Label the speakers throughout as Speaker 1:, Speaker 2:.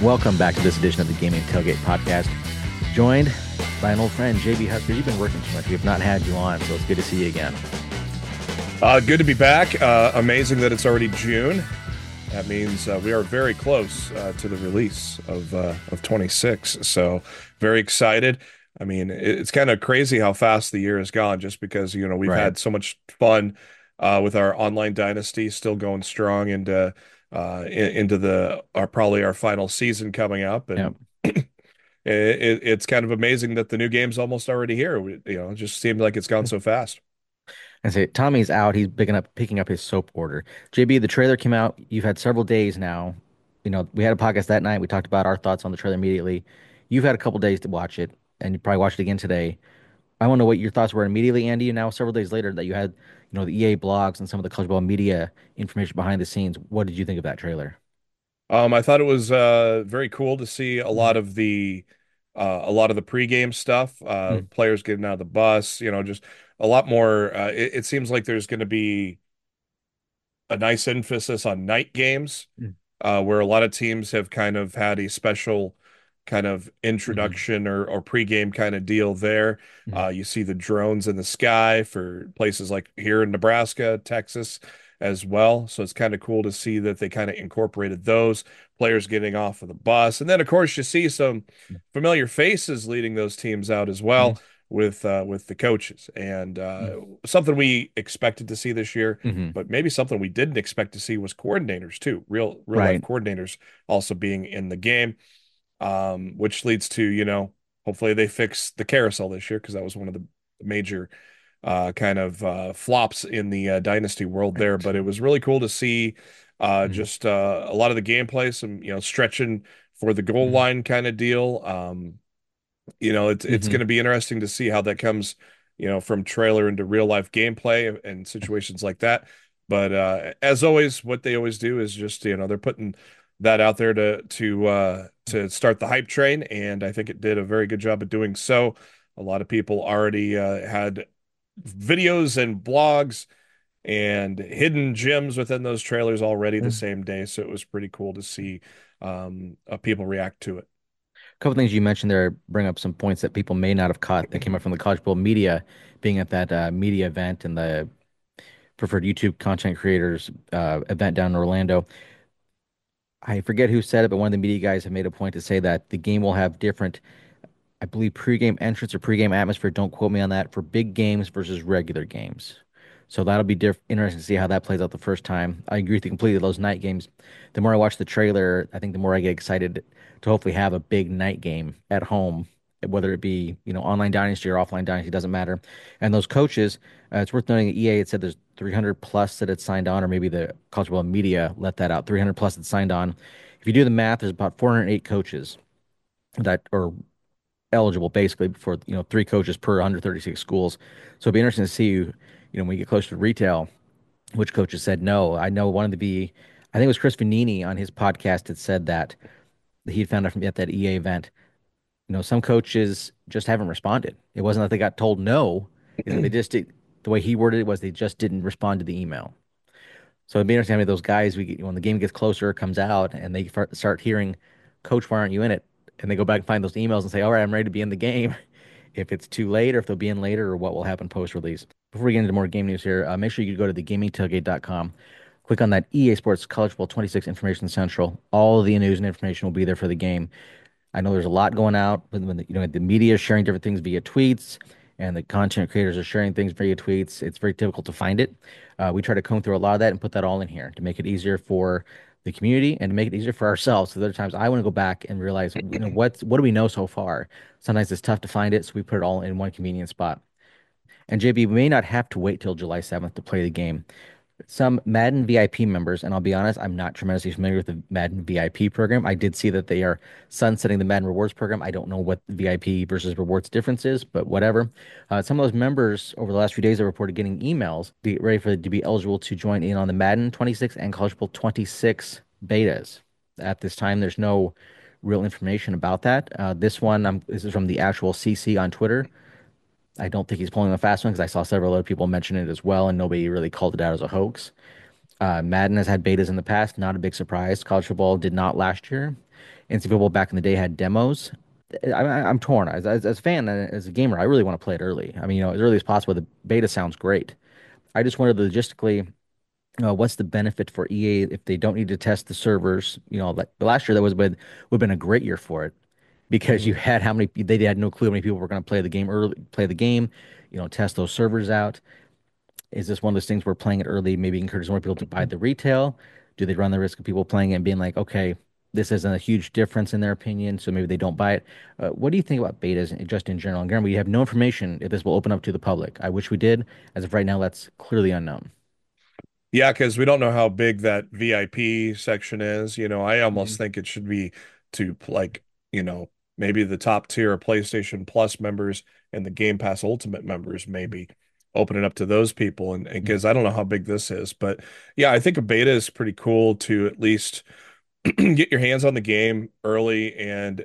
Speaker 1: Welcome back to this edition of the Gaming Tailgate Podcast. Joined by an old friend, JB Husker. You've been working too much. We have not had you on, so it's good to see you again.
Speaker 2: Good to be back. Amazing that it's already June. That means we are very close to the release of 26. So very excited. I mean, it's kind of crazy how fast the year has gone just because, we've
Speaker 1: Right.
Speaker 2: had so much fun with our online dynasty still going strong into probably our final season coming up.
Speaker 1: Yeah.
Speaker 2: And it's kind of amazing that the new game's almost already here. It just seemed like it's gone so fast.
Speaker 1: I say Tommy's out. He's picking up his soap order. JB, the trailer came out. You've had several days now. We had a podcast that night. We talked about our thoughts on the trailer immediately. You've had a couple days to watch it, and you probably watched it again today. I want to know what your thoughts were immediately, Andy. And now, several days later, that you had, the EA blogs and some of the college ball media information behind the scenes. What did you think of that trailer?
Speaker 2: I thought it was very cool to see a lot of the pregame stuff,
Speaker 1: Mm,
Speaker 2: players getting out of the bus, just a lot more. It seems like there's going to be a nice emphasis on night games,
Speaker 1: mm,
Speaker 2: where a lot of teams have kind of had a special kind of
Speaker 1: mhm,
Speaker 2: introduction or pregame kind of deal there.
Speaker 1: mhm,
Speaker 2: You see the drones in the sky for places like here in Nebraska, Texas as well. So it's kind of cool to see that they kind of incorporated those players getting off of the bus. And then, of course, you see some familiar faces leading those teams out as
Speaker 1: mhm,
Speaker 2: well with the coaches and
Speaker 1: mhm,
Speaker 2: something we expected to see this year,
Speaker 1: mhm.
Speaker 2: but maybe something we didn't expect to see was coordinators too, real life
Speaker 1: Right.
Speaker 2: coordinators also being in the game, which leads to, hopefully they fix the carousel this year because that was one of the major kind of flops in the dynasty world there. But it was really cool to see
Speaker 1: Mhm,
Speaker 2: just a lot of the gameplay, some, stretching for the goal
Speaker 1: mhm,
Speaker 2: line kind of deal. It's going
Speaker 1: mhm.
Speaker 2: to be interesting to see how that comes, from trailer into real life gameplay and situations like that. But as always, what they always do is just, they're putting that out there to start the hype train, and I think it did a very good job of doing so. A lot of people already had videos and blogs and hidden gems within those trailers already the
Speaker 1: Mhm.
Speaker 2: same day, so it was pretty cool to see people react to it.
Speaker 1: A couple things you mentioned there bring up some points that people may not have caught that came up from the College Bowl media being at that media event and the preferred YouTube content creators event down in Orlando. I forget who said it, but one of the media guys have made a point to say that the game will have different, I believe, pregame entrance or pregame atmosphere. Don't quote me on that for big games versus regular games. So that'll be interesting to see how that plays out the first time. I agree with you completely. Those night games, the more I watch the trailer, I think the more I get excited to hopefully have a big night game at home, whether it be, online dynasty or offline dynasty, doesn't matter. And those coaches, it's worth noting that EA had said there's 300 plus that had signed on, or maybe the College Football Media let that out. 300 plus that signed on. If you do the math, there's about 408 coaches that are eligible basically for, three coaches per 136 schools. So it'd be interesting to see when we get closer to retail, which coaches said no. I know one of I think it was Chris Vanini on his podcast had said that he'd found out from at that EA event. Some coaches just haven't responded. It wasn't that they got told no, is that they just did, the way he worded it was they just didn't respond to the email. So it'd be interesting how many of those guys when the game gets closer, comes out, and they start hearing, "Coach, why aren't you in it?" And they go back and find those emails and say, "All right, I'm ready to be in the game." If it's too late, or if they'll be in later, or what will happen post release. Before we get into more game news here, make sure you go to thegamingtailgate.com. Click on that EA Sports College Football 26 Information Central. All of the news and information will be there for the game. I know there's a lot going out when the media is sharing different things via tweets and the content creators are sharing things via tweets. It's very difficult to find it. We try to comb through a lot of that and put that all in here to make it easier for the community and to make it easier for ourselves. So there are times I want to go back and realize, what do we know so far? Sometimes it's tough to find it, so we put it all in one convenient spot. And JB, we may not have to wait till July 7th to play the game. Some Madden VIP members, and I'll be honest, I'm not tremendously familiar with the Madden VIP program. I did see that they are sunsetting the Madden Rewards program. I don't know what the VIP versus rewards difference is, but whatever. Some of those members over the last few days have reported getting emails to get ready to be eligible to join in on the Madden 26 and College Football 26 betas. At this time, there's no real information about that. This is from the actual CC on Twitter. I don't think he's pulling a fast one because I saw several other people mention it as well, and nobody really called it out as a hoax. Madden has had betas in the past, not a big surprise. College football did not last year. NC football back in the day had demos. I'm torn. As a fan and as a gamer, I really want to play it early. I mean, as early as possible. The beta sounds great. I just wondered logistically, what's the benefit for EA if they don't need to test the servers? Like last year, that would have been a great year for it because you
Speaker 2: Mhm.
Speaker 1: had how many they had no clue how many people were going to play the game early, play the game, test those servers out. Is this one of those things where playing it early maybe encourages more people to buy the retail? Do they run the risk of people playing it and being like, okay, this isn't a huge difference in their opinion, so maybe they don't buy it? What do you think about betas just in general? And Garen, we have no information if this will open up to the public. I wish we did. As of right now, that's clearly unknown.
Speaker 2: Yeah, because we don't know how big that VIP section is. I almost
Speaker 1: Mhm.
Speaker 2: think it should be to like, maybe the top tier of PlayStation Plus members and the Game Pass Ultimate members, maybe open it up to those people. And because
Speaker 1: Mhm.
Speaker 2: I don't know how big this is, but yeah, I think a beta is pretty cool to at least get your hands on the game early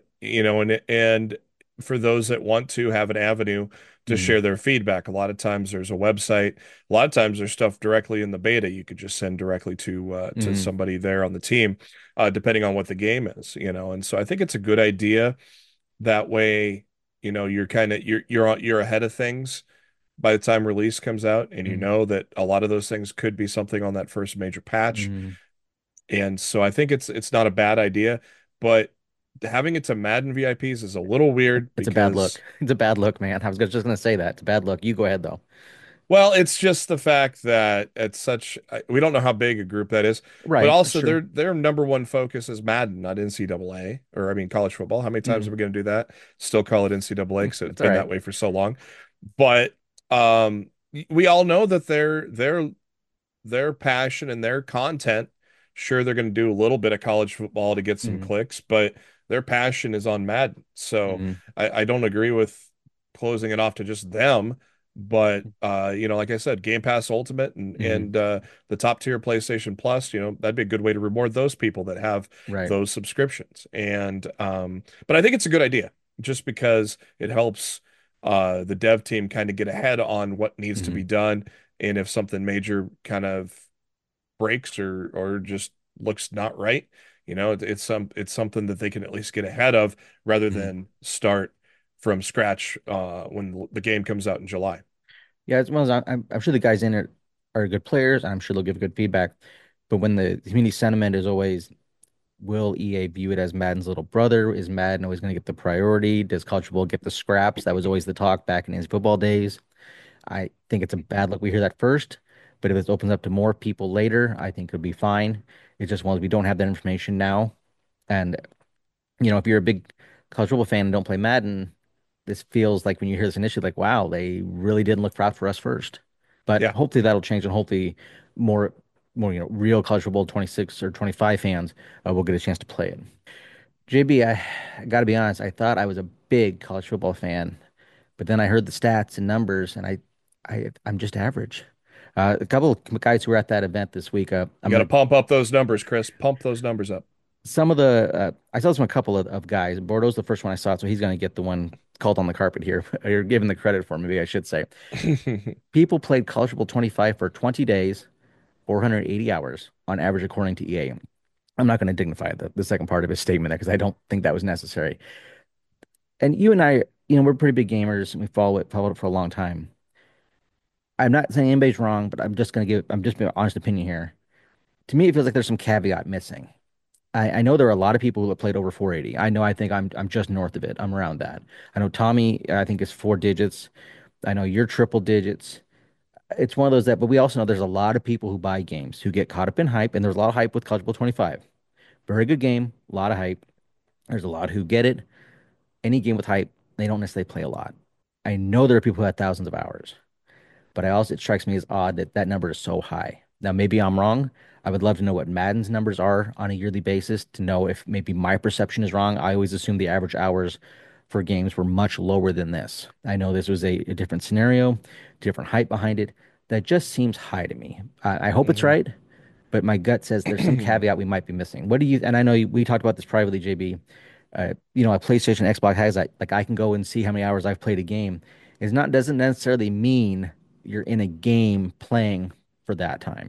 Speaker 2: and for those that want to have an avenue to
Speaker 1: Mhm.
Speaker 2: share their feedback. A lot of times there's a website, a lot of times there's stuff directly in the beta you could just send directly to
Speaker 1: Mhm.
Speaker 2: somebody there on the team, depending on what the game is. And so I think it's a good idea that way. You're kind of you're ahead of things by the time release comes out, and you
Speaker 1: Mhm.
Speaker 2: know that a lot of those things could be something on that first major patch.
Speaker 1: Mhm.
Speaker 2: And so I think it's not a bad idea, but having it to Madden VIPs is a little weird
Speaker 1: It's a bad
Speaker 2: because,
Speaker 1: look. It's a bad look, man. I was just gonna say that. It's a bad look. You go ahead though.
Speaker 2: well, it's just the fact that we don't know how big a group that is, but
Speaker 1: Right, that's
Speaker 2: also
Speaker 1: true.
Speaker 2: their number one focus is Madden, not NCAA, or I mean college football. How many times are
Speaker 1: Mhm.
Speaker 2: we going to do that? Still call it NCAA because it's
Speaker 1: It's all
Speaker 2: been
Speaker 1: right.
Speaker 2: that way for so long. But we all know that their passion and their content. Sure, they're going to do a little bit of college football to get some
Speaker 1: Mhm.
Speaker 2: clicks, but their passion is on Madden. So
Speaker 1: Mhm.
Speaker 2: I don't agree with closing it off to just them. But like I said, Game Pass Ultimate and
Speaker 1: Mhm.
Speaker 2: the top tier PlayStation Plus, that'd be a good way to reward those people that have
Speaker 1: Right.
Speaker 2: those subscriptions. And but I think it's a good idea just because it helps the dev team kind of get ahead on what needs to be
Speaker 1: Mhm.
Speaker 2: done, and if something major kind of breaks or just looks not right, it's something that they can at least get ahead of rather
Speaker 1: Mhm.
Speaker 2: than start from scratch when the game comes out in July.
Speaker 1: Yeah, as well as I'm sure the guys in it are good players. I'm sure they'll give good feedback. But when the community sentiment is always, will EA view it as Madden's little brother? Is Madden always going to get the priority? Does college football get the scraps? That was always the talk back in his football days. I think it's a bad look. We hear that first, but if it opens up to more people later, I think it'll be fine. It's just one we don't have that information now. And if you're a big college football fan and don't play Madden, this feels like when you hear this initially, like, wow, they really didn't look out for us first. But
Speaker 2: Yeah.
Speaker 1: hopefully that'll change, and hopefully more, real college football 26 or 25 fans will get a chance to play it. JB, I got to be honest, I thought I was a big college football fan, but then I heard the stats and numbers, and I'm just average. A couple of guys who were at that event this week,
Speaker 2: You
Speaker 1: I'm
Speaker 2: got to
Speaker 1: gonna
Speaker 2: pump up those numbers, Chris. Pump those numbers up.
Speaker 1: some of the I saw this from a couple of guys. Bordeaux's the first one I saw, so he's gonna get the one called on the carpet here. You're giving the credit for, maybe I should say. People played College Football 25 for 20 days, 480 hours on average, according to EA. I'm not going to dignify the second part of his statement there because I don't think that was necessary. And you and I, we're pretty big gamers and we followed it for a long time. I'm not saying anybody's wrong, but I'm just being honest opinion here. To me, it feels like there's some caveat missing. I know there are a lot of people who have played over 480. I think I'm just north of it. I'm around that. I know Tommy, I think is four digits. I know you're triple digits. It's one of those that, but we also know there's a lot of people who buy games who get caught up in hype, and there's a lot of hype with College Bowl 25. Very good game, a lot of hype. There's a lot who get it. Any game with hype, they don't necessarily play a lot. I know there are people who have thousands of hours, but it strikes me as odd that that number is so high. Now, maybe I'm wrong. I would love to know what Madden's numbers are on a yearly basis to know if maybe my perception is wrong. I always assumed the average hours for games were much lower than this. I know this was a different scenario, different hype behind it. That just seems high to me. I hope it's
Speaker 2: Mhm.
Speaker 1: right, but my gut says there's some caveat we might be missing. What do you? And I know we talked about this privately, JB. A PlayStation, Xbox has that. Like I can go and see how many hours I've played a game. Is not doesn't necessarily mean you're in a game playing for that time.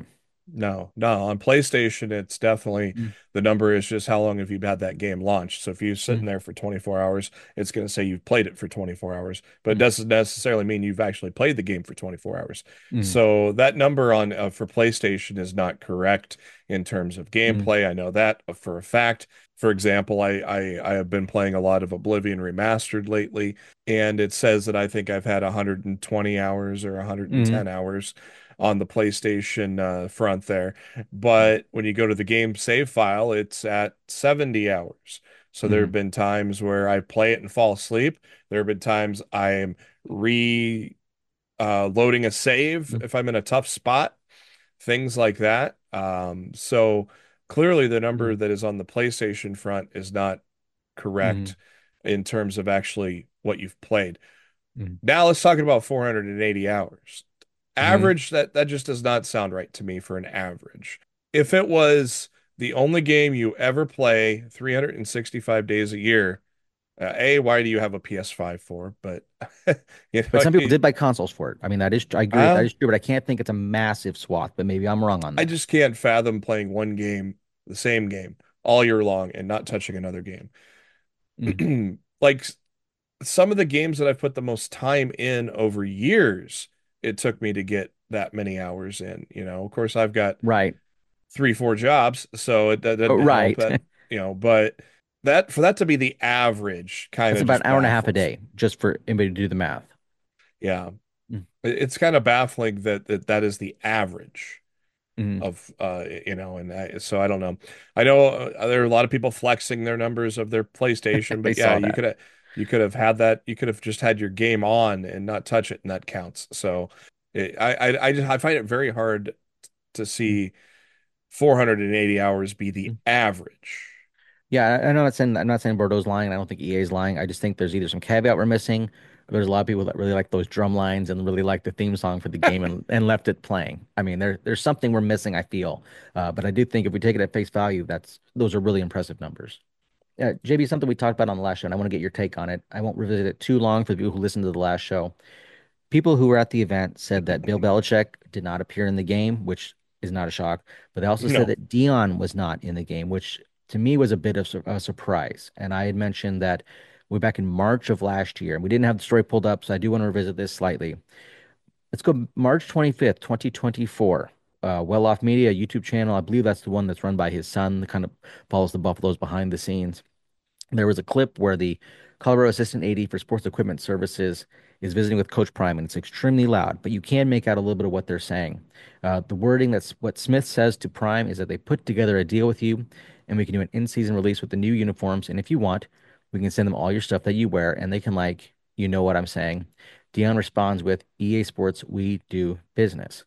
Speaker 2: No, no. On PlayStation, it's definitely
Speaker 1: Mm,
Speaker 2: the number is just how long have you had that game launched. So if you're sitting
Speaker 1: mm,
Speaker 2: there for 24 hours, it's going to say you've played it for 24 hours, but it
Speaker 1: mm,
Speaker 2: doesn't necessarily mean you've actually played the game for 24 hours.
Speaker 1: mm,
Speaker 2: So that number on for PlayStation is not correct in terms of
Speaker 1: mm,
Speaker 2: gameplay. I know that for a fact. For example, I have been playing a lot of Oblivion Remastered lately, and it says that I think I've had 120 hours or
Speaker 1: mm,
Speaker 2: 110 hours on the PlayStation front there. But when you go to the game save file, it's at 70 hours. So there have
Speaker 1: mm,
Speaker 2: been times where I play it and fall asleep. There have been times I'm re loading a save
Speaker 1: mm,
Speaker 2: if I'm in a tough spot, things like that. So clearly the number
Speaker 1: mm,
Speaker 2: that is on the PlayStation front is not
Speaker 1: mm,
Speaker 2: correct in terms of actually what you've played.
Speaker 1: mm,
Speaker 2: Now let's talk about 480 hours.
Speaker 1: mm.
Speaker 2: Average, that just does not sound right to me for an average. If it was the only game you ever play 365 days a year, why do you have a PS5 for? But you
Speaker 1: But
Speaker 2: know,
Speaker 1: some people did buy consoles for it. I mean, that is, I agree, that
Speaker 2: uh,
Speaker 1: is true, but I can't think it's a massive swath, but maybe I'm wrong on
Speaker 2: I
Speaker 1: that.
Speaker 2: just can't fathom playing one game, the same game, all year long and not touching another game.
Speaker 1: Mm.
Speaker 2: Like some of the games that I've put the most time in over years, it took me to get that many hours in. Of course, I've got
Speaker 1: Right.
Speaker 2: three, four jobs, so that
Speaker 1: Oh,
Speaker 2: doesn't help
Speaker 1: right.
Speaker 2: that, but that for that to be the average kind
Speaker 1: That's
Speaker 2: of
Speaker 1: about
Speaker 2: just
Speaker 1: an hour and a half a
Speaker 2: baffles.
Speaker 1: day just for anybody to do the math.
Speaker 2: Yeah.
Speaker 1: Mm,
Speaker 2: It's kind of baffling that is the average
Speaker 1: mm.
Speaker 2: of and so I don't know. I know there are a lot of people flexing their numbers of their PlayStation,
Speaker 1: I
Speaker 2: but yeah,
Speaker 1: saw that.
Speaker 2: you could have had that. You could have just had your game on and not touch it, and that counts. So I find it very hard to
Speaker 1: Mm,
Speaker 2: see 480 hours be the
Speaker 1: mm.
Speaker 2: average.
Speaker 1: Yeah, I'm not saying Bordeaux's lying. I don't think EA is lying. I just think there's either some caveat we're missing, or there's a lot of people that really like those drum lines and really like the theme song for the game and left it playing. I mean, there's something we're missing, I feel. But I do think if we take it at face value, those are really impressive numbers. JB, something we talked about on the last show, and I want to get your take on it. I won't revisit it too long for the people who listened to the last show. People who were at the event said that Bill Belichick did not appear in the game, which is not a shock. But they also said
Speaker 2: No.
Speaker 1: that Dion was not in the game, which to me was a bit of a surprise. And I had mentioned that we're back in March of last year, and we didn't have the story pulled up, so I do want to revisit this slightly. Let's go March 25th, 2024. Well Off Media, YouTube channel. I believe that's the one that's run by his son, that kind of follows the Buffaloes behind the scenes. There was a clip where the Colorado Assistant AD for Sports Equipment Services is visiting with Coach Prime, and it's extremely loud, but you can make out a little bit of what they're saying. The wording that's what Smith says to Prime is that they put together a deal with you, and we can do an in-season release with the new uniforms. And if you want, we can send them all your stuff that you wear, and they can like, you know what I'm saying. Dion responds with EA Sports, we do business.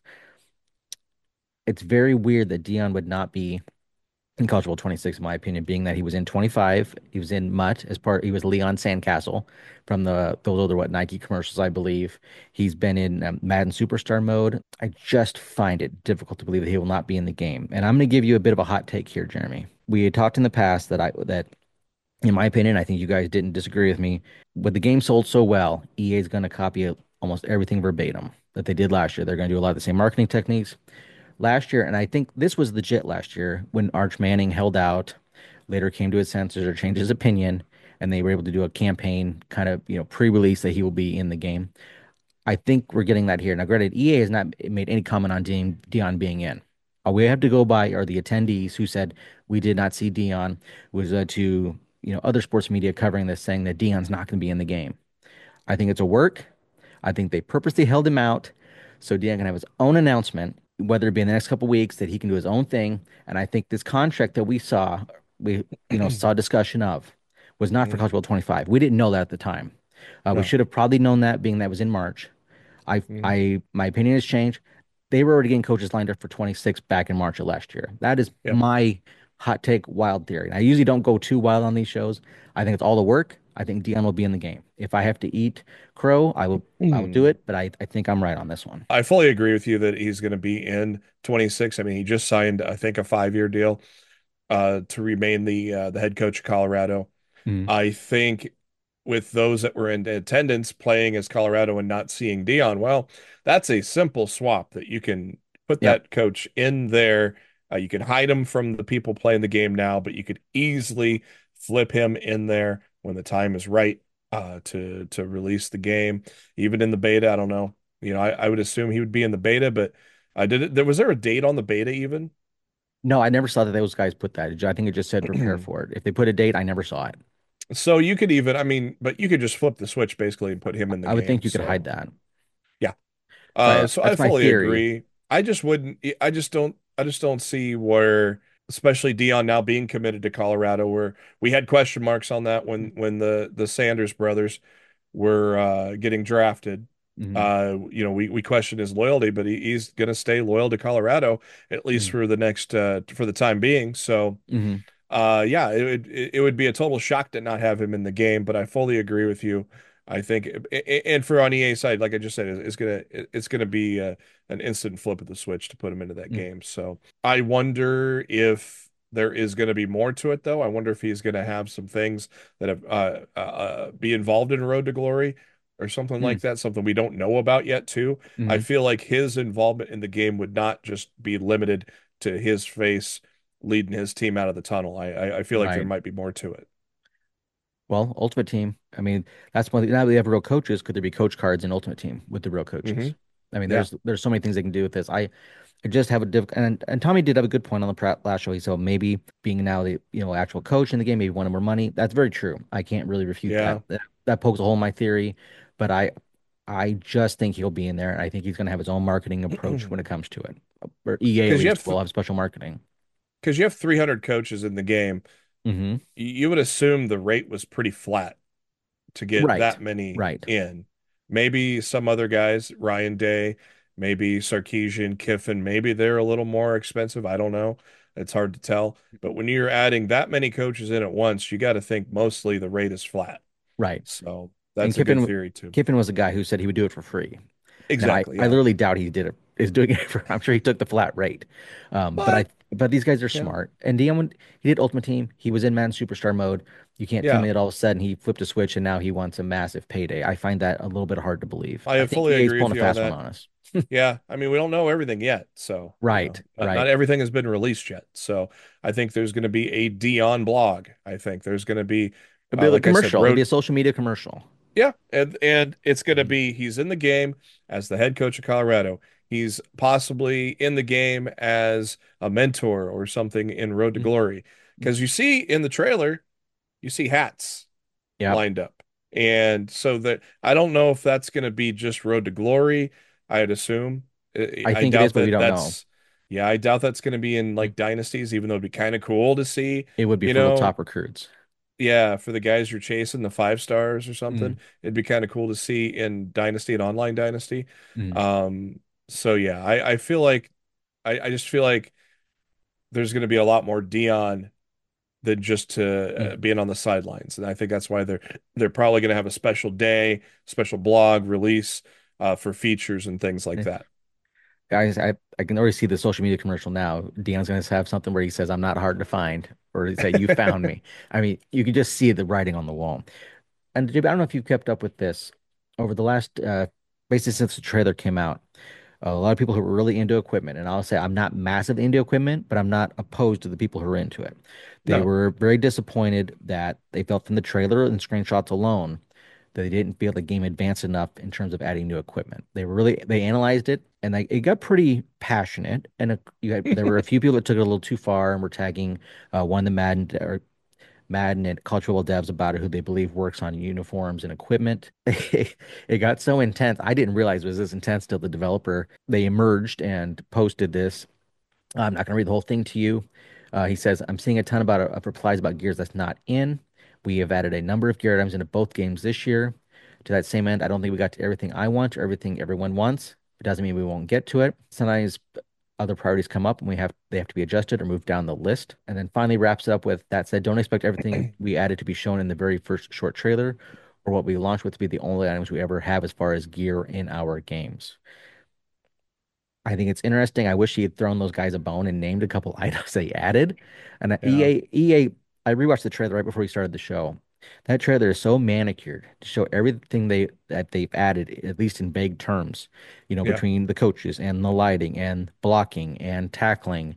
Speaker 1: It's very weird that Dion would not be in College Bowl 26, in my opinion, being that he was in 25. He was in Mutt as part, he was Leon Sandcastle from those older, what, Nike commercials, I believe. He's been in Madden Superstar mode. I just find it difficult to believe that he will not be in the game. And I'm going to give you a bit of a hot take here, Jeremy. We had talked in the past that in my opinion, I think you guys didn't disagree with me. With the game sold so well, EA is going to copy almost everything verbatim that they did last year. They're going to do a lot of the same marketing techniques last year, and I think this was legit last year when Arch Manning held out, later came to his senses or changed his opinion, and they were able to do a campaign kind of, pre-release that he will be in the game. I think we're getting that here. Now, granted, EA has not made any comment on Dion being in. All we have to go by are the attendees who said we did not see Dion, was to other sports media covering this saying that Dion's not going to be in the game. I think it's a work. I think they purposely held him out so Dion can have his own announcement, whether it be in the next couple of weeks, that he can do his own thing. And I think this contract that we saw discussion of, was not for
Speaker 2: Mhm.
Speaker 1: College Bowl 25. We didn't know that at the time. We
Speaker 2: No.
Speaker 1: should have probably known that, being that was in March.
Speaker 2: Mhm.
Speaker 1: My opinion has changed. They were already getting coaches lined up for 26 back in March of last year. That is
Speaker 2: Yep.
Speaker 1: my hot take, wild theory. And I usually don't go too wild on these shows. I think it's all the work. I think Dion will be in the game. If I have to eat crow, I will do
Speaker 2: Mhm.
Speaker 1: it. But I think I'm right on this one.
Speaker 2: I fully agree with you that he's going to be in 26. I mean, he just signed, I think, a 5-year deal to remain the head coach of Colorado.
Speaker 1: Mm,
Speaker 2: I think with those that were in attendance playing as Colorado and not seeing Dion, well, that's a simple swap that you can put
Speaker 1: Yep.
Speaker 2: that coach in there. You can hide him from the people playing the game now, but you could easily flip him in there when the time is right to release the game. Even in the beta, I don't know. I would assume he would be in the beta, but I did it. Was there a date on the beta even?
Speaker 1: No, I never saw that those guys put that. I think it just said prepare for it. If they put a date, I never saw it.
Speaker 2: So you could even, I mean, but you could just flip the switch basically and put him in the
Speaker 1: I would think
Speaker 2: game.
Speaker 1: you could hide
Speaker 2: So
Speaker 1: that.
Speaker 2: yeah.
Speaker 1: So
Speaker 2: So I
Speaker 1: that's my
Speaker 2: fully
Speaker 1: theory.
Speaker 2: agree. I just wouldn't, I just don't see where, especially Dion now being committed to Colorado, where we had question marks on that when the Sanders brothers were getting drafted.
Speaker 1: Hmm.
Speaker 2: We questioned his loyalty, but he's going to stay loyal to Colorado at least
Speaker 1: Hmm.
Speaker 2: for the next for the time being. So
Speaker 1: Hmm.
Speaker 2: yeah, it would be a total shock to not have him in the game, but I fully agree with you. I think, and for on EA side, like I just said, it's gonna be an instant flip of the switch to put him into that game. So I wonder if there is going to be more to it, though. I wonder if he's going to have some things that have be involved in Road to Glory or something
Speaker 1: Hmm.
Speaker 2: like that, something we don't know about yet, too. I
Speaker 1: Hmm.
Speaker 2: feel like his involvement in the game would not just be limited to his face leading his team out of the tunnel. I feel like there
Speaker 1: Right.
Speaker 2: might be more to it.
Speaker 1: Well, Ultimate Team. I mean, that's one. Now that we have real coaches, could there be coach cards in Ultimate Team with the real coaches?
Speaker 2: Hmm.
Speaker 1: I mean,
Speaker 2: Yeah.
Speaker 1: there's so many things they can do with this. I just have a diff and Tommy did have a good point on the last show. He said maybe being now the actual coach in the game, maybe wanted more money. That's very true. I can't really refute that.
Speaker 2: Yeah.
Speaker 1: That pokes a hole in my theory, but I just think he'll be in there. And I think he's going to have his own marketing approach when it comes to it. Or EA at
Speaker 2: Because you
Speaker 1: least
Speaker 2: have
Speaker 1: will have special marketing.
Speaker 2: because you have 300 coaches in the game.
Speaker 1: Hmm.
Speaker 2: You would assume the rate was pretty flat to get
Speaker 1: Right.
Speaker 2: that many
Speaker 1: Right.
Speaker 2: in. Maybe some other guys, Ryan Day, maybe Sarkisian, Kiffin, maybe they're a little more expensive. I don't know. It's hard to tell. But when you're adding that many coaches in at once, you got to think mostly the rate is flat.
Speaker 1: Right.
Speaker 2: So
Speaker 1: And
Speaker 2: that's a good
Speaker 1: Kiffin
Speaker 2: theory too.
Speaker 1: Kiffin was a guy who said he would do it for free. Now
Speaker 2: Exactly.
Speaker 1: I
Speaker 2: Yeah.
Speaker 1: literally doubt he did it is doing it for I'm sure he took the flat rate.
Speaker 2: But
Speaker 1: But these guys are
Speaker 2: yeah.
Speaker 1: smart. And Dion when he did Ultimate Team, he was in Madden Superstar mode. You can't tell
Speaker 2: Yeah.
Speaker 1: me that all of a sudden he flipped a switch and now he wants a massive payday. I find that a little bit hard to believe. I
Speaker 2: I
Speaker 1: think
Speaker 2: fully
Speaker 1: EA's
Speaker 2: agree
Speaker 1: pulling
Speaker 2: with
Speaker 1: a
Speaker 2: you on
Speaker 1: fast one
Speaker 2: that.
Speaker 1: on us.
Speaker 2: Yeah, I mean, we don't know everything yet, so
Speaker 1: Right,
Speaker 2: not
Speaker 1: right.
Speaker 2: everything has been released yet. So I think there's going to be a Dion blog. I think there's going to be,
Speaker 1: It'll be like a
Speaker 2: like I said,
Speaker 1: commercial. It'll be
Speaker 2: road.
Speaker 1: a social media commercial.
Speaker 2: Yeah, and it's going to
Speaker 1: Mhm.
Speaker 2: be he's in the game as the head coach of Colorado. He's possibly in the game as a mentor or something in Road to
Speaker 1: Mhm.
Speaker 2: Glory, because you see in the trailer, you see hats
Speaker 1: Yep.
Speaker 2: lined up. And so that I don't know if that's going to be just Road to Glory. I'd assume.
Speaker 1: I
Speaker 2: I
Speaker 1: think it is,
Speaker 2: doubt
Speaker 1: but we
Speaker 2: that
Speaker 1: don't know.
Speaker 2: that's, yeah, I doubt that's going to be in
Speaker 1: Mhm.
Speaker 2: like dynasties, even though it'd be kind of cool to see,
Speaker 1: It would be
Speaker 2: you
Speaker 1: for the
Speaker 2: know,
Speaker 1: top recruits.
Speaker 2: yeah, for the guys you're chasing, the 5 stars or something.
Speaker 1: Mhm.
Speaker 2: It'd be kind of cool to see in Dynasty and Online Dynasty.
Speaker 1: Mhm.
Speaker 2: Um, so yeah, I feel like I just feel like there's going to be a lot more Dion than just to
Speaker 1: Mhm.
Speaker 2: being on the sidelines. And I think that's why they're probably going to have a special day, special blog release for features and things like
Speaker 1: Eh,
Speaker 2: that.
Speaker 1: Guys, I can already see the social media commercial now. Dion's going to have something where he says, "I'm not hard to find," or he say, "You found me." I mean, you can just see the writing on the wall. And JB, I don't know if you've kept up with this over the last, basically since the trailer came out. A lot of people who were really into equipment, and I'll say I'm not massive into equipment, but I'm not opposed to the people who are into it. They
Speaker 2: No.
Speaker 1: were very disappointed that they felt from the trailer and screenshots alone that they didn't feel the game advanced enough in terms of adding new equipment. They analyzed it and it got pretty passionate. And there were a few people that took it a little too far and were tagging one of the Madden and College Football devs about it, who they believe works on uniforms and equipment. It got so intense. I didn't realize it was this intense till the developer they emerged and posted this. I'm not going to read the whole thing to you. He says, I'm seeing a ton of replies about gears that's not in. We have added a number of gear items into both games this year. To that same end, I don't think we got to everything I want or everything everyone wants. It doesn't mean we won't get to it. Sometimes other priorities come up and they have to be adjusted or moved down the list. And then finally wraps it up with that said, don't expect everything we added to be shown in the very first short trailer or what we launched with to be the only items we ever have as far as gear in our games. I think it's interesting. I wish he had thrown those guys a bone and named a couple items they added. And
Speaker 2: Yeah.
Speaker 1: I rewatched the trailer right before we started the show. That trailer is so manicured to show everything they've added, at least in vague terms,
Speaker 2: Yeah.
Speaker 1: between the coaches and the lighting and blocking and tackling.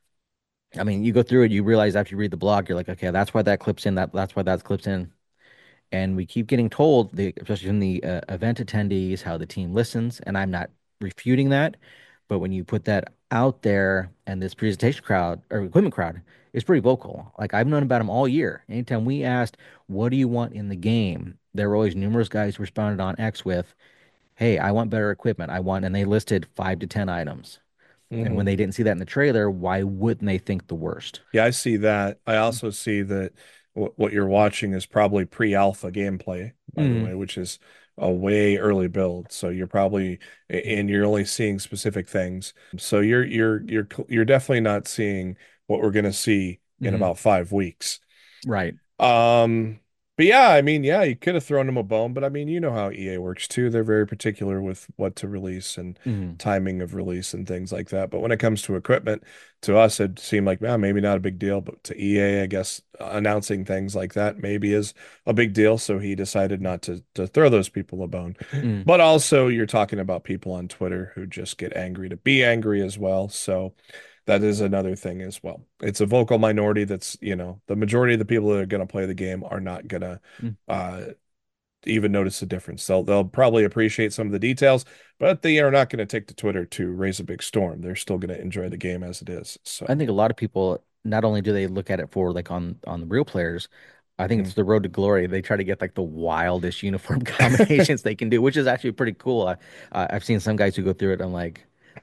Speaker 1: I mean, you go through it, you realize after you read the blog, you're like, okay, that's why that clips in, that's why that clips in. And we keep getting told, especially from the event attendees, how the team listens. And I'm not refuting that. But when you put that out there and this presentation crowd or equipment crowd is pretty vocal. Like I've known about them all year. Anytime we asked, what do you want in the game? There were always numerous guys who responded on X with, hey, I want better equipment. And they listed 5 to 10 items. And when
Speaker 2: Hmm.
Speaker 1: they didn't see that in the trailer, why wouldn't they think the worst?
Speaker 2: Yeah, I see that. I also see that what you're watching is probably pre-alpha gameplay, by the
Speaker 1: Mm,
Speaker 2: way, which is a way early build. So you're probably and you're only seeing specific things. So you're definitely not seeing what we're going to see in
Speaker 1: mm,
Speaker 2: about 5 weeks.
Speaker 1: right.
Speaker 2: Um, but yeah, I mean, yeah, you could have thrown them a bone, but I mean, you know how EA works too. They're very particular with what to release and
Speaker 1: Mm,
Speaker 2: timing of release and things like that. But when it comes to equipment, to us, it seemed like, man, maybe not a big deal, but to EA, I guess announcing things like that maybe is a big deal. So he decided not to throw those people a bone.
Speaker 1: mm.
Speaker 2: But also, you're talking about people on Twitter who just get angry to be angry as well. So that is another thing as well. It's a vocal minority that's, the majority of the people that are going to play the game are not going to
Speaker 1: Mm.
Speaker 2: uh, even notice the difference. They'll probably appreciate some of the details, but they are not going to take to Twitter to raise a big storm. They're still going to enjoy the game as it is.
Speaker 1: I
Speaker 2: So,
Speaker 1: think a lot of people not only do they look at it for like on the real players, I think
Speaker 2: mm,
Speaker 1: it's the road to glory. They try to get like the wildest uniform combinations they can do, which is actually pretty cool. I've seen some guys who go through it. I'm like,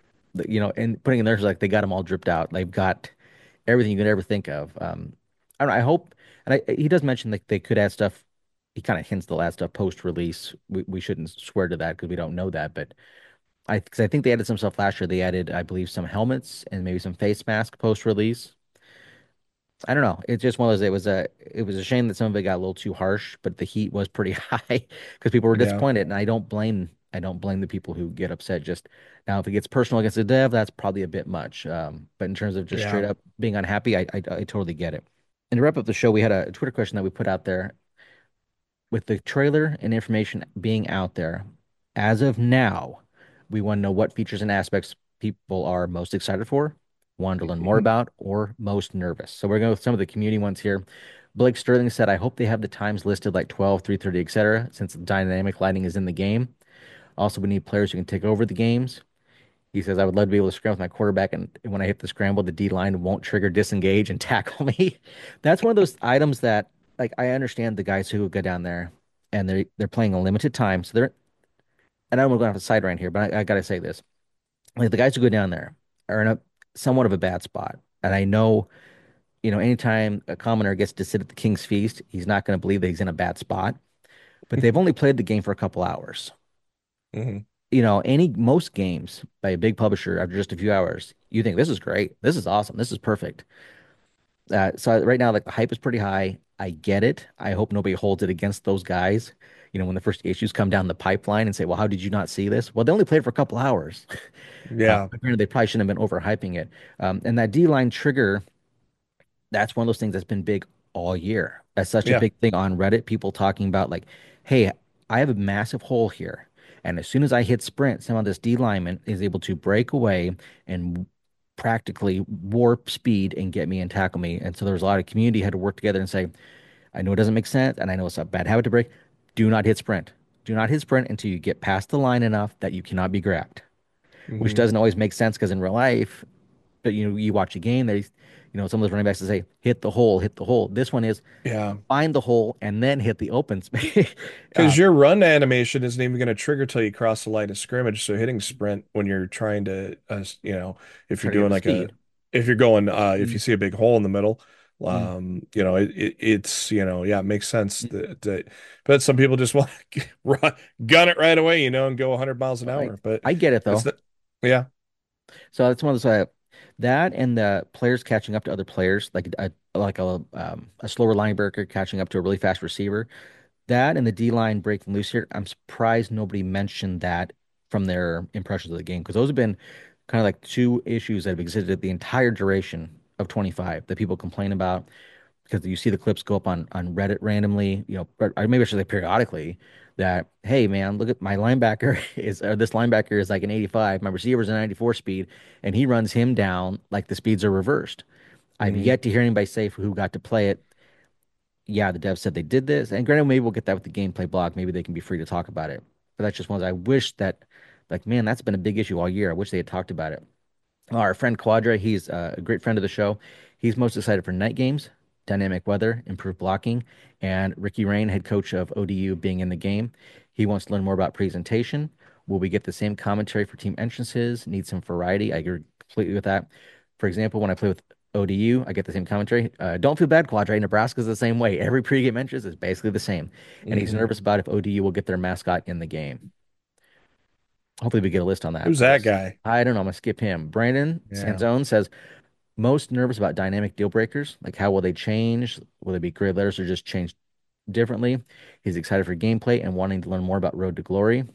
Speaker 1: and putting in theirs like they got them all dripped out. They've got everything you could ever think of. I don't know. I hope, and he does mention like they could add stuff. He kind of hints they'll add stuff post release. We shouldn't swear to that because we don't know that, but because I think they added some stuff last year. They added, I believe, some helmets and maybe some face mask post release. I don't know. It's just one of those. It was a shame that some of it got a little too harsh, but the heat was pretty high because people were
Speaker 2: yeah,
Speaker 1: disappointed, and I don't blame the people who get upset. Just now, if it gets personal against the dev, that's probably a bit much. But in terms of just straight
Speaker 2: yeah,
Speaker 1: up being unhappy, I totally get it. And to wrap up the show, we had a Twitter question that we put out there with the trailer and information being out there. As of now, we want to know what features and aspects people are most excited for, want to learn more
Speaker 2: mhm,
Speaker 1: about, or most nervous. So we're going with some of the community ones here. Blake Sterling said, I hope they have the times listed like 12, 3:30, etc., since dynamic lighting is in the game. Also, we need players who can take over the games. He says, I would love to be able to scramble with my quarterback, and when I hit the scramble, the D line won't trigger disengage and tackle me. That's one of those items that, like, I understand the guys who go down there and they're playing a limited time. So and I'm going to have a side rant here, but I got to say this. Like, the guys who go down there are in a somewhat of a bad spot. And I know, anytime a commoner gets to sit at the King's Feast, he's not going to believe that he's in a bad spot. But they've only played the game for a couple hours.
Speaker 2: mhm,
Speaker 1: Most games by a big publisher after just a few hours, you think this is great, this is awesome, this is perfect. So right now, like the hype is pretty high. I get it. I hope nobody holds it against those guys. When the first issues come down the pipeline and say, "Well, how did you not see this?" Well, they only played for a couple hours.
Speaker 2: yeah,
Speaker 1: But granted, they probably shouldn't have been overhyping it. And that D line trigger, that's one of those things that's been big all year. That's such a
Speaker 2: yeah,
Speaker 1: big thing on Reddit. People talking about like, hey, I have a massive hole here. And as soon as I hit sprint, some of this D lineman is able to break away and practically warp speed and get me and tackle me. And so there's a lot of community had to work together and say, I know it doesn't make sense and I know it's a bad habit to break. Do not hit sprint. Do not hit sprint until you get past the line enough that you cannot be grabbed, which
Speaker 2: mhm,
Speaker 1: doesn't always make sense because in real life, but you watch a game, some of those running backs that say, hit the hole, hit the hole. This one is
Speaker 2: yeah.
Speaker 1: find the hole and then hit the open space.
Speaker 2: Because your run animation isn't even going to trigger till you cross the line of scrimmage. So hitting sprint when you're trying to, if you're
Speaker 1: Try to get up
Speaker 2: doing
Speaker 1: to
Speaker 2: like
Speaker 1: speed.
Speaker 2: if you
Speaker 1: Mm,
Speaker 2: see a big hole in the middle,
Speaker 1: mm,
Speaker 2: it's, yeah, it makes sense
Speaker 1: mm.
Speaker 2: but some people just want to gun it right away, and go 100 miles an
Speaker 1: I,
Speaker 2: hour. But
Speaker 1: I get it
Speaker 2: it's
Speaker 1: though.
Speaker 2: not, yeah,
Speaker 1: So it's one of those that and the players catching up to other players, like a slower linebacker catching up to a really fast receiver. That and the D line breaking loose here. I'm surprised nobody mentioned that from their impressions of the game because those have been kind of like two issues that have existed the entire duration of 25 that people complain about. because you see the clips go up on Reddit randomly, or maybe I should say periodically, that hey man, look at my linebacker is or this linebacker is like an 85, my receiver's a 94 speed, and he runs him down like the speeds are reversed. I've
Speaker 2: Hmm.
Speaker 1: yet to hear anybody say who got to play it. Yeah, the devs said they did this, and granted, maybe we'll get that with the gameplay blog. Maybe they can be free to talk about it. But that's just one I wish that, like, man, that's been a big issue all year. I wish they had talked about it. Our friend Quadra, he's a great friend of the show. He's most excited for night games, dynamic weather, improved blocking, and Ricky Rain, head coach of ODU, being in the game. He wants to learn more about presentation. Will we get the same commentary for team entrances? Need some variety. I agree completely with that. For example, when I play with ODU, I get the same commentary. Don't feel bad, Quadra. Nebraska's the same way. Every pregame entrance is basically the same. And he's
Speaker 2: Hmm.
Speaker 1: nervous about if ODU will get their mascot in the game. Hopefully, we get a list on that.
Speaker 2: Who's
Speaker 1: We'll
Speaker 2: that
Speaker 1: see.
Speaker 2: guy?
Speaker 1: I don't know. I'm gonna skip him. Brandon
Speaker 2: Yeah.
Speaker 1: Sanzone says most nervous about dynamic deal breakers, like how will they change? Will they be gray letters or just change differently? He's excited for gameplay and wanting to learn more about Road to Glory.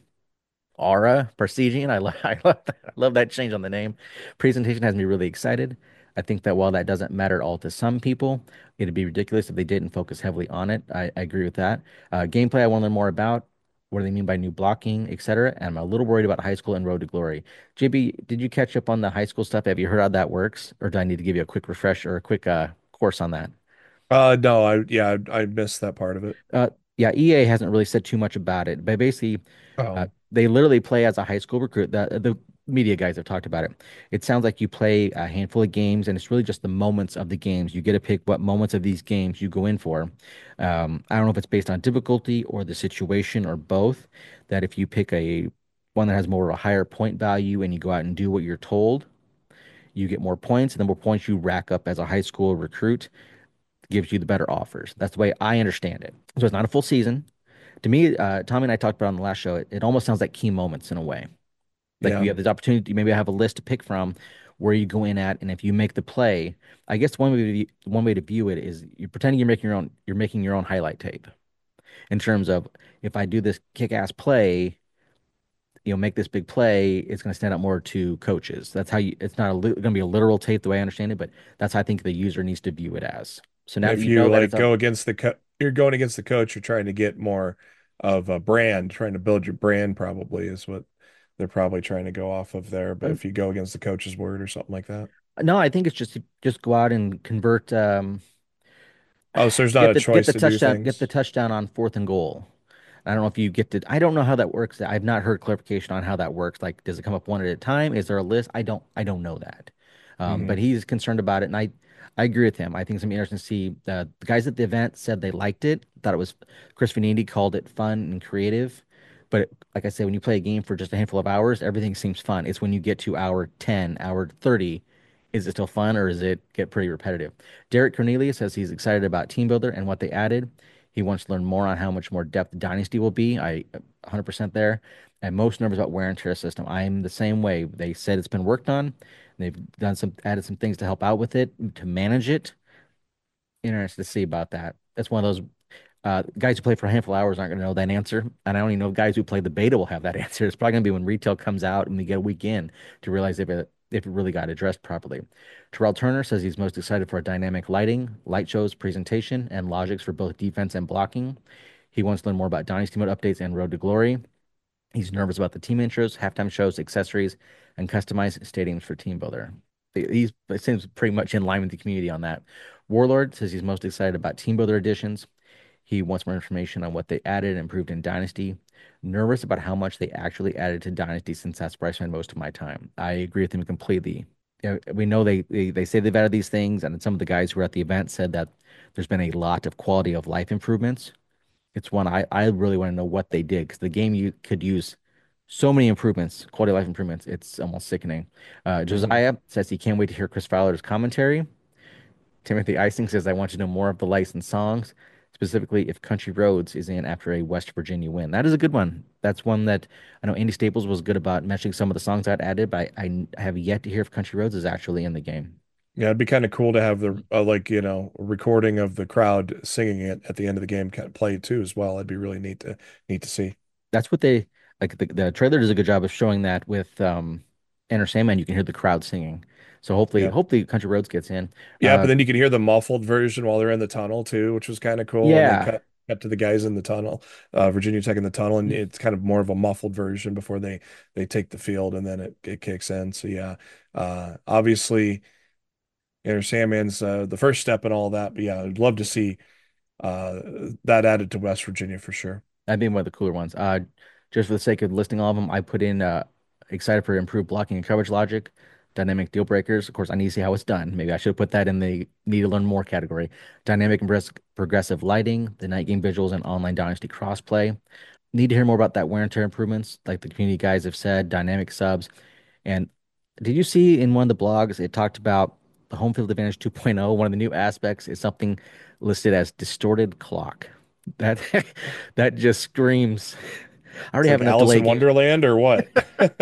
Speaker 1: Aura Parsegian, I love that change on the name. Presentation has me really excited. I think that while that doesn't matter at all to some people, it'd be ridiculous if they didn't focus heavily on it. I agree with that. Gameplay, I want to learn more about. What do they mean by new blocking, etc. And I'm a little worried about high school and Road to Glory. JB, did you catch up on the high school stuff? Have you heard how that works, or do I need to give you a quick refresh or a quick course on that?
Speaker 2: No, I missed that part of it.
Speaker 1: Yeah, EA hasn't really said too much about it, but basically,
Speaker 2: Oh,
Speaker 1: they literally play as a high school recruit. The media guys have talked about it. It sounds like you play a handful of games, and it's really just the moments of the games. You get to pick what moments of these games you go in for. I don't know if it's based on difficulty or the situation or both. That if you pick a one that has more of a higher point value and you go out and do what you're told, you get more points, and the more points you rack up as a high school recruit gives you the better offers. That's the way I understand it. So it's not a full season. To me, Tommy and I talked about on the last show, it almost sounds like key moments in a way. Like
Speaker 2: yeah.
Speaker 1: you have this opportunity, maybe I have a list to pick from where you go in at, and if you make the play, I guess one way to view it is you're pretending you're making your own highlight tape in terms of if I do this kick-ass play, make this big play, it's going to stand out more to coaches. That's how you, it's not going to be a literal tape the way I understand it, but that's how I think the user needs to view it as. So
Speaker 2: And
Speaker 1: now that
Speaker 2: if
Speaker 1: you know
Speaker 2: you
Speaker 1: that it's
Speaker 2: like
Speaker 1: up,
Speaker 2: go against the co you're going against the coach, you're trying to get more of a brand, trying to build your brand probably is what they're probably trying to go off of there. But if you go against the coach's word or something like that.
Speaker 1: no, I think it's just go out and convert.
Speaker 2: Oh, so there's not a choice to do
Speaker 1: Get the
Speaker 2: things.
Speaker 1: touchdown on fourth and goal. I don't know if you get to, I don't know how that works. I've not heard clarification on how that works. Like, does it come up one at a time? Is there a list? I don't know that. But
Speaker 2: Hmm.
Speaker 1: he's concerned about it, and I agree with him. I think it's gonna be interesting to see. The guys at the event said they liked it, thought it was. Chris Vanini called it fun and creative. But like I said, when you play a game for just a handful of hours, everything seems fun. It's when you get to hour 10, hour 30, is it still fun or does it get pretty repetitive? Derek Cornelius says he's excited about Team Builder and what they added. He wants to learn more on how much more depth Dynasty will be. I 100% there. And most nervous about wear and tear system. I'm the same way. They said it's been worked on. They've added some things to help out with it, to manage it. Interested to see about that. That's one of those guys who play for a handful of hours aren't going to know that answer. And I only know guys who play the beta will have that answer. It's probably going to be when retail comes out and we get a week in to realize if it really got addressed properly. Terrell Turner says he's most excited for a dynamic lighting, light shows, presentation, and logics for both defense and blocking. He wants to learn more about Dynasty Mode updates and Road to Glory. He's nervous about the team intros, halftime shows, accessories, and customized stadiums for Team Builder. It seems pretty much in line with the community on that. Warlord says he's most excited about Team Builder additions. He wants more information on what they added and improved in Dynasty. Nervous about how much they actually added to Dynasty since that's where I spend most of my time. I agree with him completely. We know they say they've added these things, and some of the guys who were at the event said that there's been a lot of quality of life improvements. It's one I really want to know what they did because the game you could use so many improvements, quality of life improvements. It's almost sickening.
Speaker 2: Hmm.
Speaker 1: Josiah says he can't wait to hear Chris Fowler's commentary. Timothy Icing says, I want to know more of the licensed songs, specifically if Country Roads is in after a West Virginia win. That is a good one. That's one that I know Andy Staples was good about mentioning some of the songs I'd added, but I have yet to hear if Country Roads is actually in the game.
Speaker 2: Yeah, it'd be kind of cool to have the like, recording of the crowd singing it at the end of the game kind of played too as well. That'd be really neat to see.
Speaker 1: That's what they like. The trailer does a good job of showing that with Enter Sandman, you can hear the crowd singing. So
Speaker 2: Yeah.
Speaker 1: hopefully Country Roads gets in.
Speaker 2: Yeah, but then you could hear the muffled version while they're in the tunnel too, which was kind of cool. And then
Speaker 1: Yeah,
Speaker 2: cut to the guys in the tunnel, Virginia Tech in the tunnel, and it's kind of more of a muffled version before they take the field, and then it kicks in. So yeah, obviously, Enter Sandman's the first step in all that. But yeah, I'd love to see uh that added to West Virginia for sure.
Speaker 1: that'd be one of the cooler ones. Just for the sake of listing all of them, I put in excited for improved blocking and coverage logic, dynamic deal breakers. Of course, I need to see how it's done. Maybe I should have put that in the need to learn more category. Dynamic and progressive lighting, the night game visuals, and online dynasty crossplay. Need to hear more about that wear and tear improvements, like the community guys have said, dynamic subs. And did you see in one of the blogs, it talked about the home field advantage 2.0? One of the new aspects is something listed as distorted clock. That that just screams. I
Speaker 2: It's
Speaker 1: already have
Speaker 2: like
Speaker 1: enough
Speaker 2: Alice
Speaker 1: delay
Speaker 2: in
Speaker 1: games.
Speaker 2: Wonderland or what?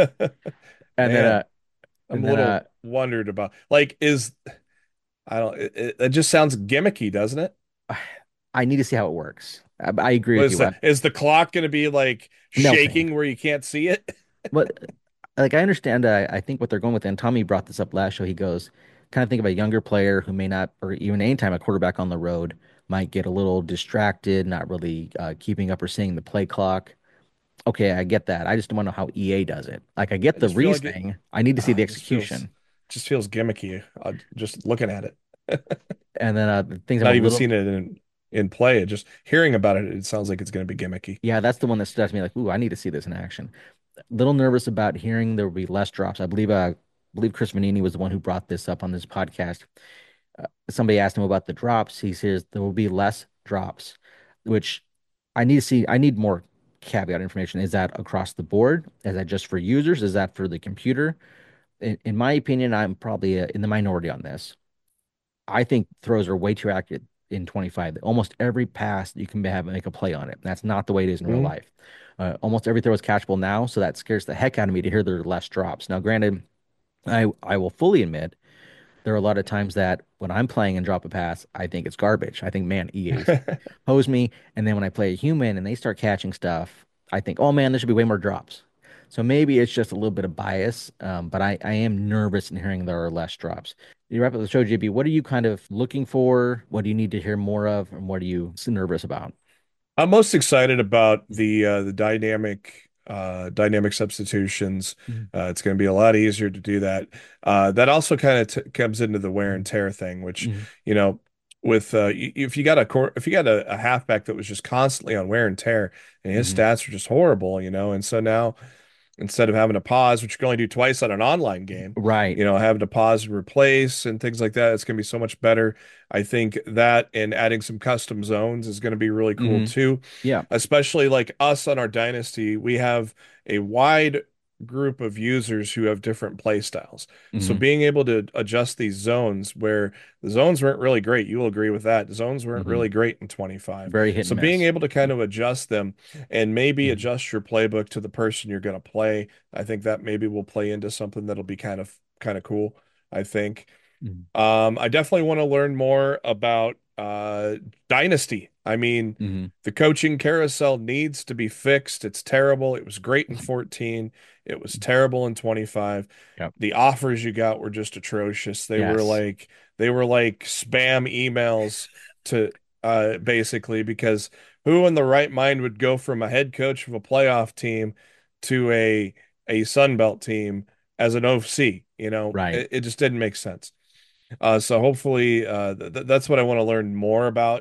Speaker 1: And then
Speaker 2: Man, I'm
Speaker 1: and
Speaker 2: a
Speaker 1: then
Speaker 2: little wondered about like is I don't it just sounds gimmicky, doesn't it?
Speaker 1: I need to see how it works. I agree with
Speaker 2: Was
Speaker 1: you.
Speaker 2: is the clock going to be like
Speaker 1: Melting.
Speaker 2: shaking where you can't see it?
Speaker 1: But like I understand, I think what they're going with, and Tommy brought this up last show. He goes, kind of think of a younger player who may not, or even anytime a quarterback on the road might get a little distracted, not really keeping up or seeing the play clock. Okay, I get that. I just want to know how EA does it. Like I get
Speaker 2: I
Speaker 1: the
Speaker 2: just feel like
Speaker 1: reasoning. I need to see the
Speaker 2: just feels
Speaker 1: execution.
Speaker 2: gimmicky just looking at it.
Speaker 1: And then the things I'm a
Speaker 2: Not even
Speaker 1: little,
Speaker 2: seeing it in play. Just hearing about it, it sounds like it's going to be gimmicky.
Speaker 1: yeah, that's the one that stood out to me. Like, ooh, I need to see this in action. Little nervous about hearing there will be less drops. I believe Chris Vanini was the one who brought this up on this podcast. Somebody asked him about the drops. He says there will be less drops, which I need to see. I need more caveat information. Is that across the board? Is that just for users? Is that for the computer? In my opinion, I'm probably in the minority on this. I think throws are way too accurate in 25. Almost every pass you can have make a play on it. That's not the way it is in real
Speaker 2: Mhm.
Speaker 1: life. Almost every throw is catchable now, so that scares the heck out of me to hear there are less drops. Now, granted, I will fully admit there are a lot of times that when I'm playing and drop a pass, I think it's garbage. I think, man, EA's hose me. And then when I play a human and they start catching stuff, I think, oh man, there should be way more drops. So maybe it's just a little bit of bias, but I am nervous in hearing there are less drops. You wrap up the show, JB. What are you kind of looking for? What do you need to hear more of? And what are you nervous about?
Speaker 2: I'm most excited about the dynamic substitutions.
Speaker 1: Mhm.
Speaker 2: It's going to be a lot easier to do that. That also kind of t comes into the wear and
Speaker 1: Mhm.
Speaker 2: tear thing, which
Speaker 1: Mhm.
Speaker 2: you know, with if you got if you got a halfback that was just constantly on wear and tear, and his
Speaker 1: Mhm.
Speaker 2: stats are just horrible, and so now instead of having to pause, which you can only do twice on an online game,
Speaker 1: Right.
Speaker 2: having to pause and replace and things like that, it's going to be so much better. I think that and adding some custom zones is going to be really cool
Speaker 1: Hmm.
Speaker 2: too.
Speaker 1: Yeah.
Speaker 2: Especially like us on our Dynasty, we have a wide group of users who have different play styles. So
Speaker 1: Hmm.
Speaker 2: being able to adjust these zones where the zones weren't really great, you will agree with that. The zones weren't
Speaker 1: Hmm.
Speaker 2: really great in 25.
Speaker 1: Very hit
Speaker 2: So
Speaker 1: and
Speaker 2: being
Speaker 1: miss.
Speaker 2: able to kind of adjust them and maybe
Speaker 1: Hmm.
Speaker 2: adjust your playbook to the person you're going to play. I think that maybe will play into something that'll be kind of cool, I think.
Speaker 1: Hmm.
Speaker 2: I definitely want to learn more about Dynasty. I mean,
Speaker 1: Hmm.
Speaker 2: the coaching carousel needs to be fixed. It's terrible. It was great in 14. It was terrible in 25.
Speaker 1: Yep.
Speaker 2: The offers you got were just atrocious.
Speaker 1: Yes.
Speaker 2: They were like spam emails to basically because who in the right mind would go from a head coach of a playoff team to a Sun Belt team as an OC?
Speaker 1: Right.
Speaker 2: It just didn't make sense. So hopefully, that's what I want to learn more about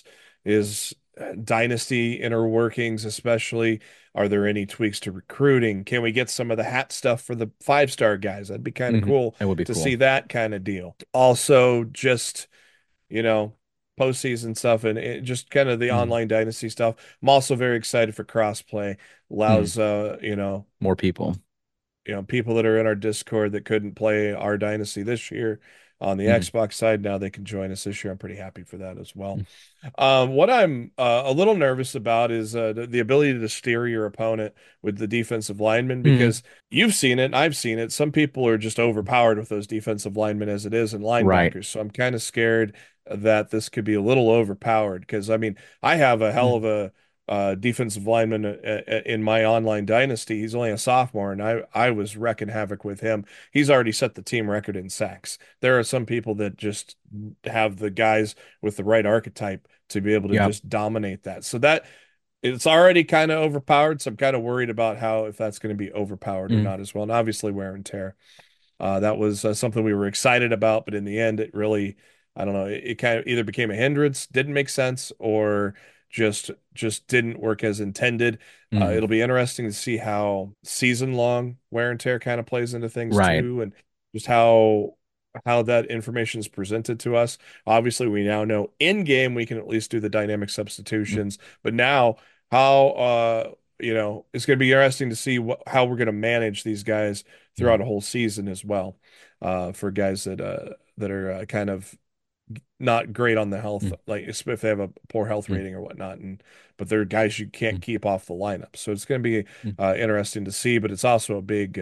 Speaker 2: is dynasty inner workings, especially. Are there any tweaks to recruiting? Can we get some of the hat stuff for the 5-star guys? That'd be kind of
Speaker 1: Hmm.
Speaker 2: cool
Speaker 1: That would be
Speaker 2: to
Speaker 1: cool.
Speaker 2: see that kind of deal. Also, just you know, postseason stuff and just kind of the
Speaker 1: Hmm.
Speaker 2: online dynasty stuff. I'm also very excited for crossplay.
Speaker 1: Hmm.
Speaker 2: Allows
Speaker 1: More people.
Speaker 2: people that are in our Discord that couldn't play our Dynasty this year on the
Speaker 1: Hmm.
Speaker 2: Xbox side. Now they can join us this year. I'm pretty happy for that as well. What I'm a little nervous about is the ability to steer your opponent with the defensive linemen
Speaker 1: Hmm.
Speaker 2: because you've seen it and I've seen it. Some people are just overpowered with those defensive linemen as it is and
Speaker 1: Right.
Speaker 2: linebackers. So I'm kind of scared that this could be a little overpowered because I mean I have a hell
Speaker 1: Mm.
Speaker 2: of defensive lineman in my online dynasty. He's only a sophomore, and I was wrecking havoc with him. He's already set the team record in sacks. There are some people that just have the guys with the right archetype to be able to
Speaker 1: Yeah.
Speaker 2: just dominate that. So that it's already kind of overpowered. So I'm kind of worried about how if that's going to be overpowered or
Speaker 1: Mm,
Speaker 2: not as well. And obviously wear and tear. That was something we were excited about, but in the end, it really, I don't know, it kind of either became a hindrance, didn't make sense, or just didn't work as intended.
Speaker 1: mm.
Speaker 2: It'll be interesting to see how season long wear and tear kind of plays into things
Speaker 1: Right.
Speaker 2: too, and just how that information is presented to us. Obviously, we now know in game we can at least do the dynamic
Speaker 1: Mm,
Speaker 2: substitutions, but now how it's going to be interesting to see how we're going to manage these guys
Speaker 1: mm,
Speaker 2: throughout a whole season as well. For guys that are kind of not great on the health,
Speaker 1: mm,
Speaker 2: like if they have a poor health
Speaker 1: mm,
Speaker 2: rating or whatnot, and but they're guys you can't
Speaker 1: mm,
Speaker 2: keep off the lineup. So it's going to be
Speaker 1: mm,
Speaker 2: interesting to see, but it's also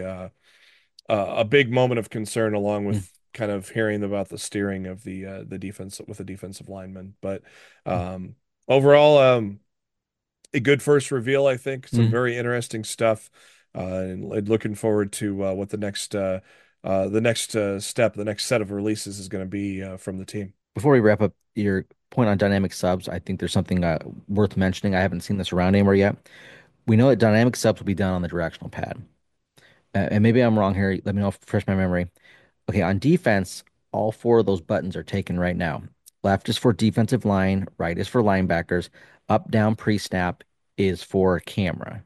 Speaker 2: a big moment of concern along
Speaker 1: mm,
Speaker 2: with kind of hearing about the steering of the defense with the defensive lineman. But
Speaker 1: mm,
Speaker 2: um, overall, a good first reveal, I think. Some
Speaker 1: mm.
Speaker 2: very interesting stuff, and looking forward to what the next step, the next set of releases is going to be from the team.
Speaker 1: Before we wrap up your point on dynamic subs, I think there's something worth mentioning. I haven't seen this around anywhere yet. We know that dynamic subs will be done on the directional pad. And maybe I'm wrong here. Let me know if fresh my memory. Okay, on defense, all four of those buttons are taken right now. Left is for defensive line, right is for linebackers, up, down, pre-snap is for camera.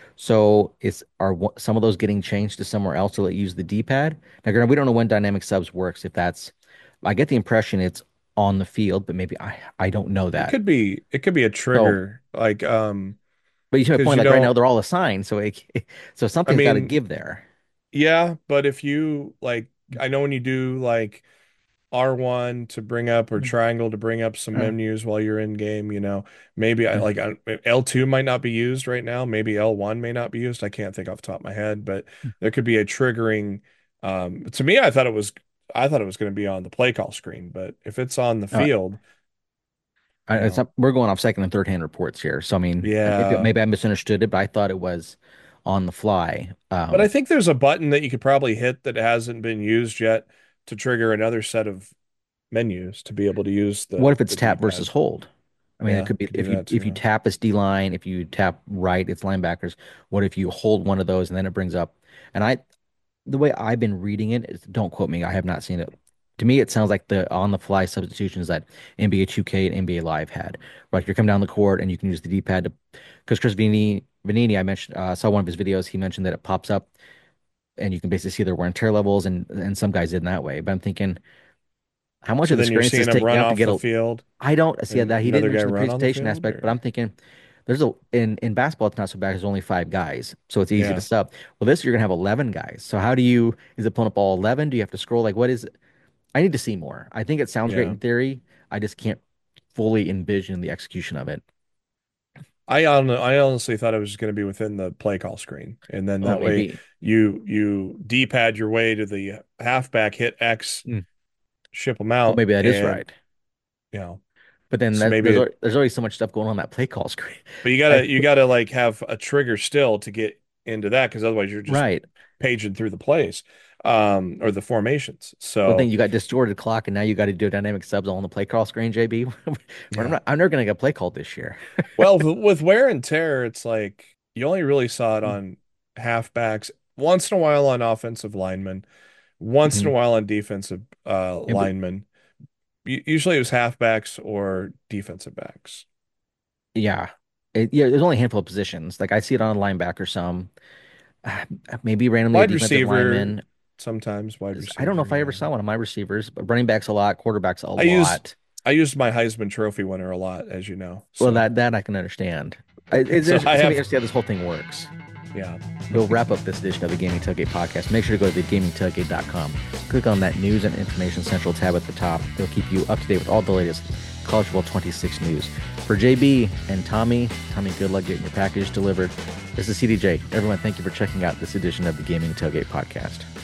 Speaker 1: So some of those getting changed to somewhere else to let you use the D-pad? Now, granted, we don't know when dynamic subs works. If that's, I get the impression it's on the field, but maybe I don't know that.
Speaker 2: It could be a
Speaker 1: So,
Speaker 2: trigger, like
Speaker 1: but you see my
Speaker 2: because
Speaker 1: point. Like right now, they're all assigned, so so
Speaker 2: I
Speaker 1: something's got to
Speaker 2: mean,
Speaker 1: give there.
Speaker 2: yeah, but if you like, I know when you do like R1 to bring up or triangle to bring up some
Speaker 1: Uh,
Speaker 2: menus while you're in game, maybe
Speaker 1: uh,
Speaker 2: L2 might not be used right now. Maybe L1 may not be used. I can't think off the top of my head, but there could be a triggering. To me, I thought it was going to be on the play call screen, but if it's on the
Speaker 1: uh,
Speaker 2: field, you
Speaker 1: it's
Speaker 2: know,
Speaker 1: not, we're going off second and third hand reports here. So I mean,
Speaker 2: yeah.
Speaker 1: maybe I misunderstood it, but I thought it was on the fly.
Speaker 2: But I think there's a button that you could probably hit that hasn't been used yet to trigger another set of menus to be able to use
Speaker 1: What if it's
Speaker 2: the
Speaker 1: tap versus
Speaker 2: D-pad.
Speaker 1: hold? I mean, it
Speaker 2: Yeah,
Speaker 1: could be
Speaker 2: could do that
Speaker 1: if you
Speaker 2: too.
Speaker 1: tap it's D line, if you tap right, it's linebackers. What if you hold one of those and then it brings up? And the way I've been reading it is, don't quote me, I have not seen it. To me, it sounds like the on the fly substitutions that NBA 2K and NBA Live had. Like you come down the court and you can use the D-pad to, because Vanini, I mentioned, saw one of his videos. He mentioned that it pops up and you can basically see their wear and tear levels, and some guys did in that way. But I'm thinking, how much
Speaker 2: So
Speaker 1: of the
Speaker 2: then you're
Speaker 1: experience does
Speaker 2: seeing
Speaker 1: it
Speaker 2: them
Speaker 1: take you
Speaker 2: run
Speaker 1: have to
Speaker 2: off
Speaker 1: get
Speaker 2: the
Speaker 1: a?
Speaker 2: field
Speaker 1: I don't see
Speaker 2: and
Speaker 1: that he didn't
Speaker 2: another guy
Speaker 1: mention the
Speaker 2: run on the
Speaker 1: presentation
Speaker 2: field,
Speaker 1: aspect, but
Speaker 2: or
Speaker 1: I'm thinking there's a in basketball it's not so bad. There's only five guys, so it's easy to
Speaker 2: yeah,
Speaker 1: sub. Well, this you're gonna have 11 guys. So how do you is it pulling up all 11? Do you have to scroll? Like what is it? I need to see more. I think it sounds great
Speaker 2: yeah.
Speaker 1: in theory. I just can't fully envision the execution of it.
Speaker 2: I honestly thought it was just going to be within the play call screen, and then
Speaker 1: Oh,
Speaker 2: that way
Speaker 1: maybe.
Speaker 2: you D-pad your way to the halfback, hit X,
Speaker 1: Mm.
Speaker 2: ship them
Speaker 1: Well,
Speaker 2: out,
Speaker 1: maybe that is
Speaker 2: and
Speaker 1: right.
Speaker 2: you know,
Speaker 1: But then
Speaker 2: so maybe it,
Speaker 1: there's already so much stuff going on that play call screen.
Speaker 2: but
Speaker 1: I
Speaker 2: you gotta like have a trigger still to get into that because otherwise you're just
Speaker 1: right.
Speaker 2: paging through the plays, or the formations.
Speaker 1: Well, then
Speaker 2: So.
Speaker 1: you got distorted clock, and now you got to do dynamic subs all on the play call screen, JB.
Speaker 2: Yeah.
Speaker 1: I'm never gonna get play called this year.
Speaker 2: Well, with wear and tear, it's like you only really saw it on halfbacks, once in a while on offensive linemen, once in
Speaker 1: Mhm.
Speaker 2: a while on defensive
Speaker 1: Yeah, but
Speaker 2: linemen. Usually it was halfbacks or defensive backs.
Speaker 1: yeah, yeah. There's only a handful of positions. Like I see it on a linebacker some, uh, maybe randomly a
Speaker 2: Wide
Speaker 1: defensive
Speaker 2: receiver,
Speaker 1: lineman.
Speaker 2: sometimes wide
Speaker 1: I don't know
Speaker 2: receiver,
Speaker 1: if I ever
Speaker 2: yeah.
Speaker 1: saw one of my receivers, but running backs a lot, quarterbacks a
Speaker 2: I used
Speaker 1: lot.
Speaker 2: I used my Heisman Trophy winner a lot, as you know.
Speaker 1: Well,
Speaker 2: So
Speaker 1: that I can understand.
Speaker 2: so I
Speaker 1: It's gonna be
Speaker 2: have,
Speaker 1: interesting how this whole thing works.
Speaker 2: yeah.
Speaker 1: We'll wrap up this edition of the Gaming Tailgate podcast. Make sure to go to thegamingtailgate.com. Click on that News and Information Central tab at the top. It'll keep you up to date with all the latest College Football 26 news. For JB and Tommy, good luck getting your package delivered. This is CDJ. Everyone, thank you for checking out this edition of the Gaming Tailgate podcast.